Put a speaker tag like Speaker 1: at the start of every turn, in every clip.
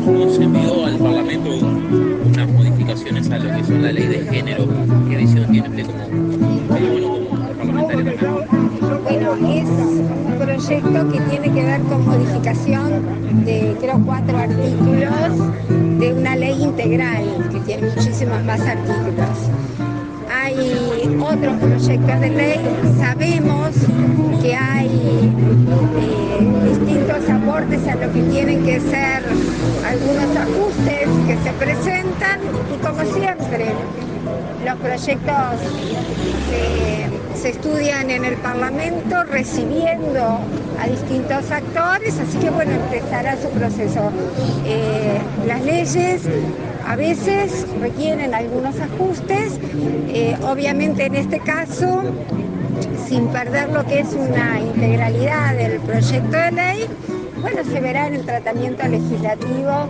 Speaker 1: no se envió al Parlamento unas modificaciones a lo que son la ley de género. ¿Qué visión tiene usted como parlamentario también?
Speaker 2: Bueno, es un proyecto que tiene que ver con modificación de, creo, 4 artículos de una ley integral que tiene muchísimos más artículos. Hay otros proyectos de ley, sabemos que hay distintos aportes a lo que tienen que ser algunos ajustes que se presentan y, como siempre, los proyectos se estudian en el Parlamento recibiendo a distintos actores, así que bueno, empezará su proceso. Las leyes a veces requieren algunos ajustes, obviamente en este caso, sin perder lo que es una integralidad del proyecto de ley. Bueno, se verá en el tratamiento legislativo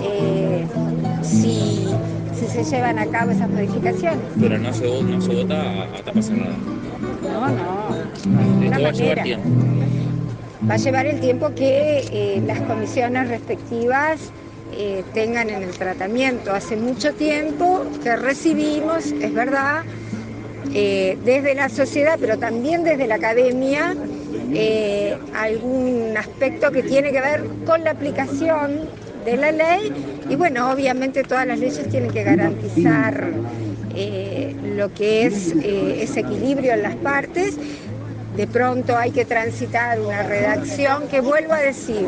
Speaker 2: si se llevan a cabo esas modificaciones.
Speaker 1: Pero no se vota a tapa cerrada.
Speaker 2: No, de ninguna
Speaker 1: Esto va a llevar
Speaker 2: manera.
Speaker 1: tiempo.
Speaker 2: Va a llevar el tiempo que las comisiones respectivas tengan en el tratamiento. Hace mucho tiempo que recibimos, es verdad, desde la sociedad, pero también desde la academia, algún aspecto que tiene que ver con la aplicación de la ley. Y bueno, obviamente todas las leyes tienen que garantizar lo que es ese equilibrio en las partes. De pronto hay que transitar una redacción que, vuelvo a decir,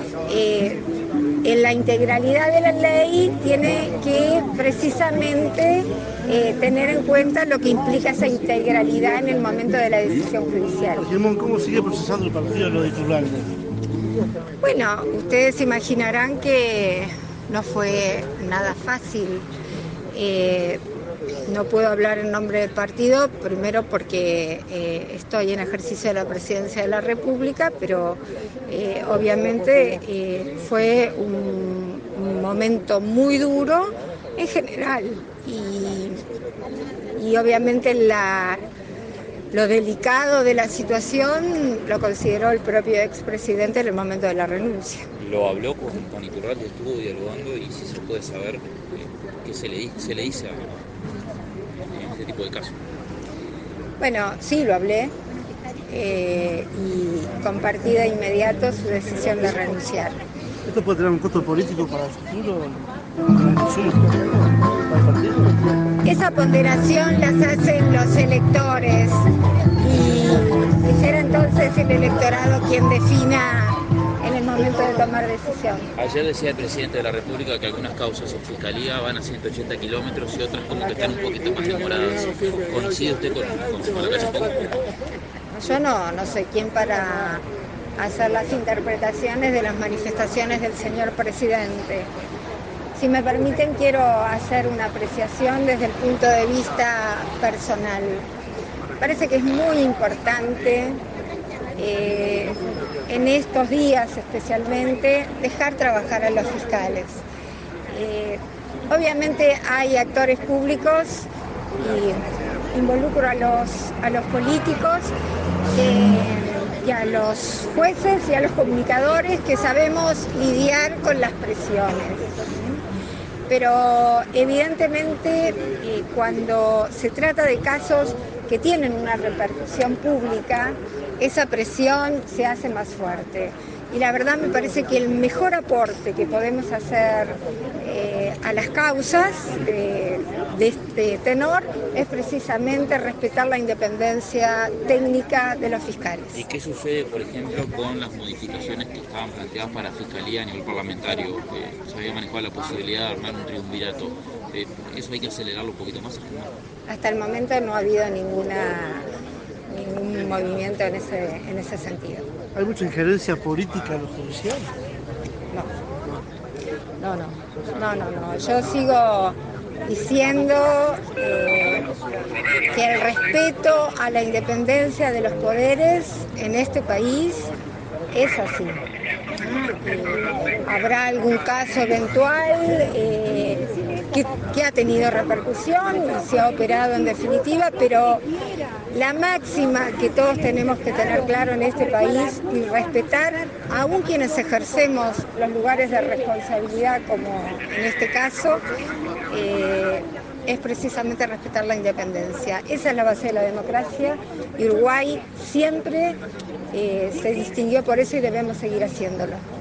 Speaker 2: en la integralidad de la ley tiene que precisamente tener en cuenta lo que implica esa integralidad en el momento de la decisión judicial.
Speaker 3: Simón, ¿cómo sigue procesando el partido lo de Iturralde?
Speaker 2: Bueno, ustedes imaginarán que no fue nada fácil. No puedo hablar en nombre del partido, primero porque estoy en ejercicio de la presidencia de la República, pero obviamente fue un momento muy duro en general y obviamente lo delicado de la situación lo consideró el propio expresidente en el momento de la renuncia.
Speaker 1: Lo habló con Iturralde, estuvo dialogando, y si se puede saber qué se le dice en este tipo de casos.
Speaker 2: Bueno, sí, lo hablé y compartí de inmediato su decisión de renunciar.
Speaker 3: ¿Esto puede tener un costo político para el futuro? ¿Para el partido?
Speaker 2: Esa ponderación las hacen los electores y será entonces el electorado quien defina en el momento de tomar decisión.
Speaker 1: Ayer decía el presidente de la República que algunas causas en fiscalía van a 180 kilómetros y otras como que están un poquito más demoradas. ¿Coincide usted con la calle Pou?
Speaker 2: Yo no soy quien para hacer las interpretaciones de las manifestaciones del señor presidente. Si me permiten, quiero hacer una apreciación desde el punto de vista personal. Parece que es muy importante en estos días especialmente dejar trabajar a los fiscales. Obviamente hay actores públicos y involucro a los políticos y a los jueces y a los comunicadores que sabemos lidiar con las presiones. Pero evidentemente cuando se trata de casos que tienen una repercusión pública, esa presión se hace más fuerte. Y la verdad me parece que el mejor aporte que podemos hacer a las causas de este tenor es precisamente respetar la independencia técnica de los fiscales.
Speaker 1: ¿Y qué sucede, por ejemplo, con las modificaciones que estaban planteadas para Fiscalía a nivel parlamentario? Se había manejado la posibilidad de armar un triunvirato. ¿Eso hay que acelerarlo un poquito más?
Speaker 2: Hasta el momento no ha habido ningún movimiento en ese sentido.
Speaker 3: ¿Hay mucha injerencia política en lo judicial?
Speaker 2: No. Yo sigo diciendo que el respeto a la independencia de los poderes en este país es así. Habrá algún caso eventual que ha tenido repercusión y se ha operado en definitiva, pero la máxima que todos tenemos que tener claro en este país y respetar, aún quienes ejercemos los lugares de responsabilidad, como en este caso, es precisamente respetar la independencia. Esa es la base de la democracia y Uruguay siempre se distinguió por eso y debemos seguir haciéndolo.